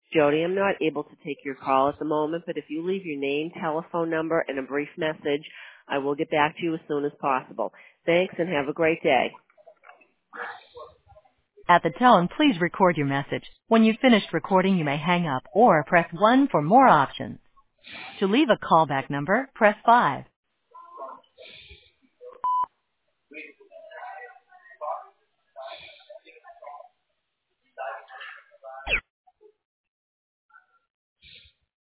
Jody, I'm not able to take your call at the moment, but if you leave your name, telephone number, and a brief message, I will get back to you as soon as possible. Thanks, and have a great day. At the tone, please record your message. When you've finished recording, you may hang up or press 1 for more options. To leave a callback number, press 5.